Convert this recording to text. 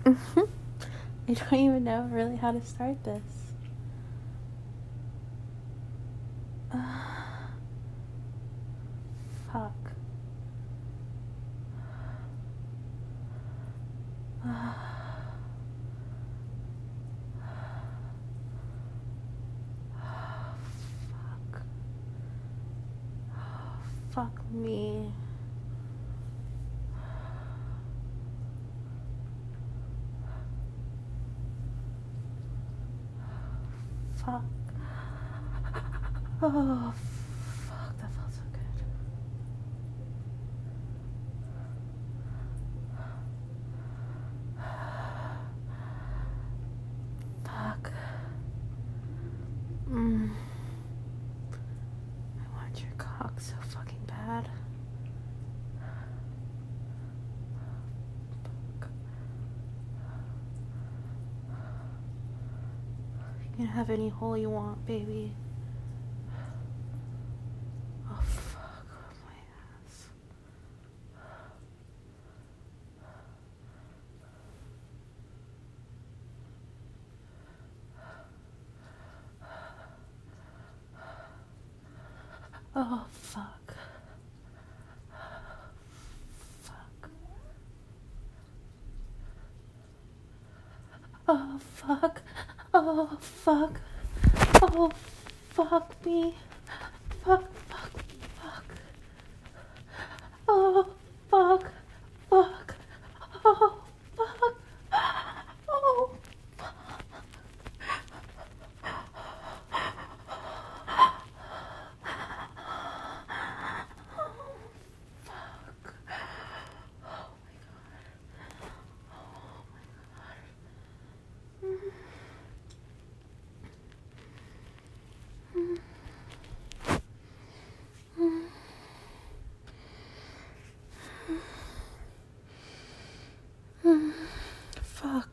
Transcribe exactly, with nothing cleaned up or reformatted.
I don't even know really how to start this. Uh, fuck. Uh, fuck. Fuck me. Fuck. Oh, fuck, that felt so good. Fuck. Mm. I want your cock so fucking bad. Fuck. You can have any hole you want, baby. Oh, fuck. My ass. Oh, fuck. Fuck. Oh, fuck. Oh, fuck. Oh, fuck me. Fuck, fuck, fuck. Oh, fuck. Fuck. Oh, fuck. Oh, fuck. Fuck.